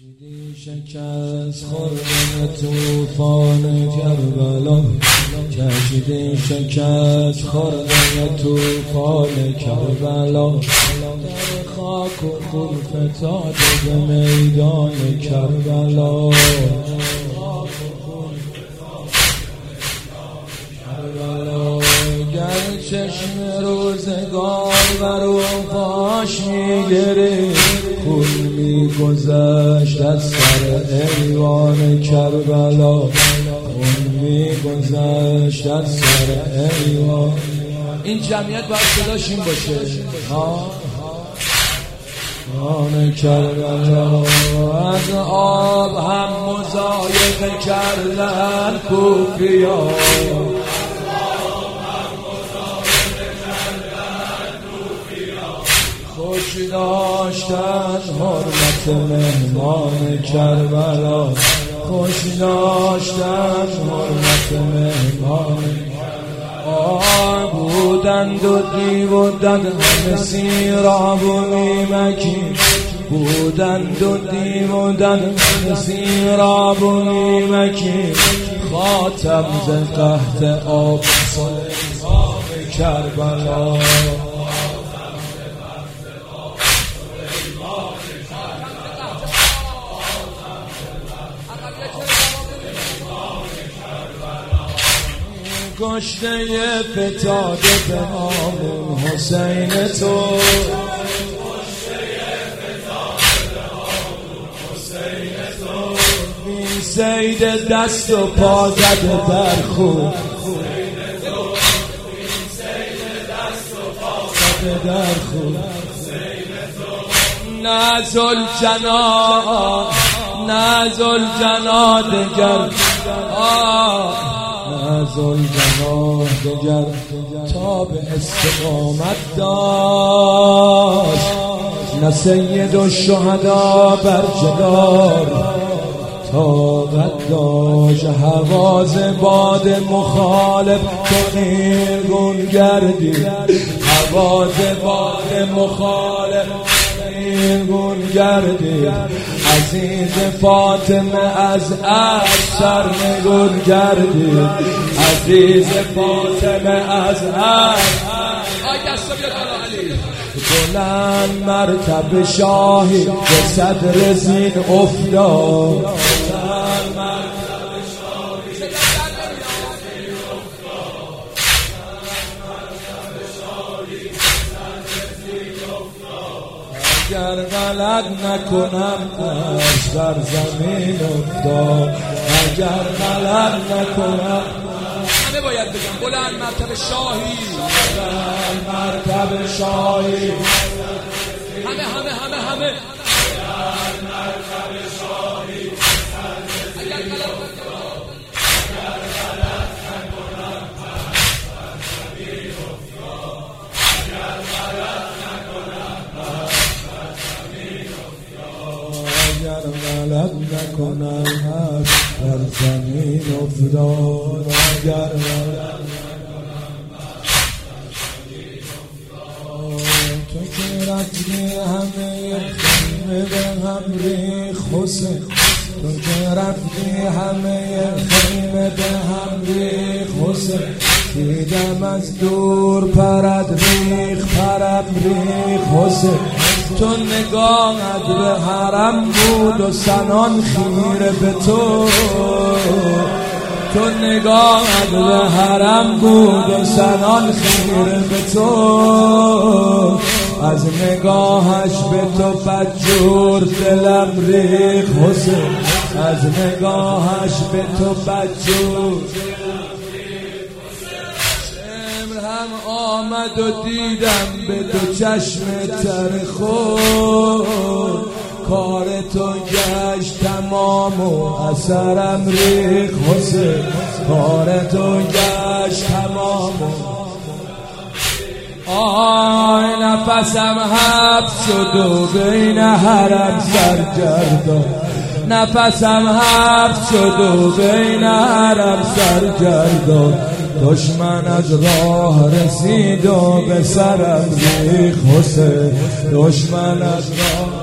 چشیدی شکست خوردن توفان کربلا، چشیدی شکست خوردن توفان کربلا، در خاک و خون فتاده به میدان کربلا. گر چشم روزگار برو پاش میگری، خون میگذشت از سر ایوان کربلا، خون میگذشت از سر ایوان. این جمعیت باید صداش این باشه. ایوان کربلا از آب هم مضایقه کردن کوفیان، خوش داشتن حرمت مهمان کربلا، خوش داشتن حرمت مهمان. بودند و دیودند همه سیراب و نیمکی، بودند و دیودند همه سیراب و نیمکی، خاتم ز قحط آب سلیمان کربلا. کشته فتاده به نام حسین تو، بی صید دست و پا زده در خون، در خون. نه زلجنا نه زلجنا دگر، زلجنا دگر تا به استقامت داشت، نه سید الشهدا بر جدار طاقت داشت. حواز باد مخالف تو نیرگون گردی، حواز باد مخالف نیرگون گردی. عزیز فاطمه از سر نگون گردی، عزیز فاطمه از بلند مرتب شاهی به صدر زین افتاد، اگر غلط نکنم دست بر زمین افتاد، اگر غلط نکنم. همه باید بگم بلند مرتب شاهی، بلند مرتب شاهی، همه همه همه همه بلند مرتب شاهی. اگر غلط نکنم اگر غلط نکنم هست بر زمین افتاد، اگر غلط نکنم تو که رفتی همه خیمه به هم ریخ حسین، تو که رفتی همه خیمه به هم ریخ حسین. دیدم از دور پرد ریخ پرد ریخ حسین، تو نگاهت به حرم بود و سنان خیره به تو، تو نگاهت به حرم بود و سنان خیره به تو. از نگاهش به تو بدجور دلم ریخ حسین، از نگاهش به تو بدجور. هم آمد و دیدم به دو چشم تر خود، کار تو گشت تمام و اثرم ریخ حسین، کار تو گشت تمام و نفسم حبس شد و بین حرم سرگردان، نفسم حبس شد و بین حرم سرگردان. دشمن از راه رسید و به سرم ریخت حسین، دشمن از راه